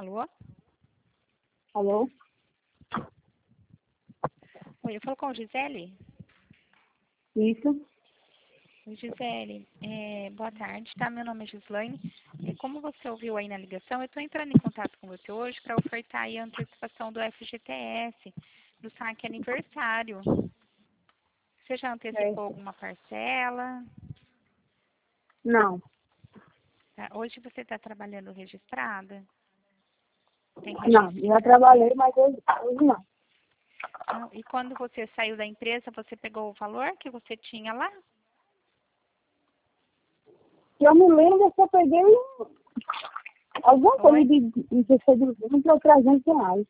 Alô? Alô? Oi, eu falo com a Gisele? Isso? Oi, Gisele. Boa tarde, tá? Meu nome é Gislaine. Como você ouviu aí na ligação, eu estou entrando em contato com você hoje para ofertar aí a antecipação do FGTS, do saque aniversário. Você já antecipou Certo. alguma parcela? Não. Tá? Hoje você está trabalhando registrada? Tem Não. registro em Já trabalhei, mas hoje não. Não. E quando você saiu da empresa, você pegou o valor que você tinha lá? Eu me lembro que eu peguei alguma coisa Oi? de não sei se foi de 20 ou R$ 300.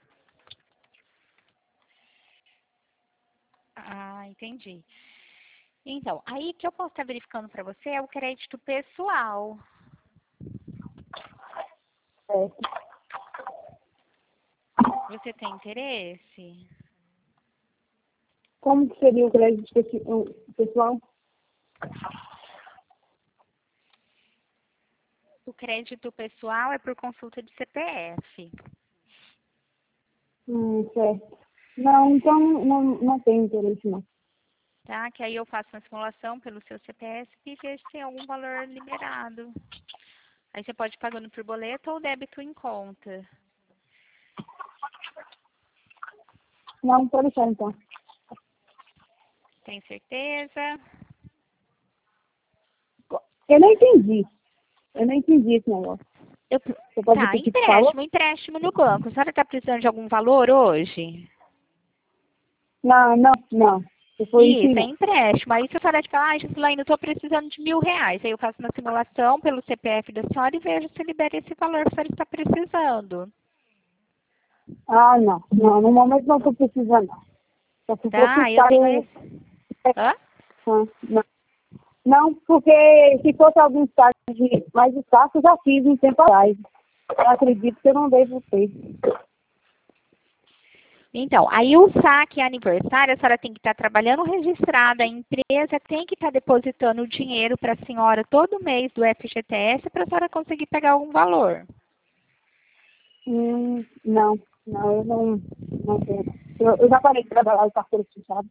Ah, entendi. Então, aí que eu posso estar verificando para você é o crédito pessoal. Certo. Você tem interesse? Como que seria o crédito pessoal? O crédito pessoal é por consulta de CPF, Certo. Não, então não tenho interesse, não. tá? Que aí eu faço uma simulação pelo seu CPF e vejo se tem algum valor liberado. Aí você pode ir pagando por boleto ou débito em conta. Não, pode deixar, então. Tem certeza? Eu não entendi. Eu não entendi esse negócio. Você pode Tá, repetir, por favor? empréstimo no banco. A senhora está precisando de algum valor hoje? Não. Se for isso, Isso, é não. empréstimo. Aí se a senhora fala, Gislaine, eu estou precisando de R$ 1.000. Aí eu faço uma simulação pelo CPF da senhora e vejo se libera esse valor que a senhora está precisando. Não. Não, no momento não estou precisando, não. Só se for Tá? Eu quitar tenho esse. Hã? Não. Não, porque se fosse algum estágio mais escasso, eu já fiz um tempo atrás. Eu acredito que eu não devo ter. Então, aí o saque aniversário, a senhora tem que estar trabalhando registrada, a empresa tem que estar depositando o dinheiro para a senhora todo mês do FGTS para a senhora conseguir pegar algum valor. Não, eu não tenho. Eu já parei de trabalhar em carteira fechada.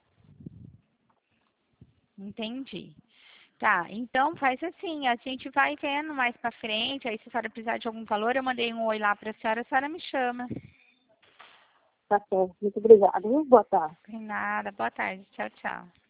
Entendi. Tá, então faz assim, a gente vai vendo mais pra frente, aí se a senhora precisar de algum valor, eu mandei um oi lá pra senhora, a senhora me chama. Tá certo. Muito obrigada. Boa tarde. Sem nada, boa tarde, tchau, tchau.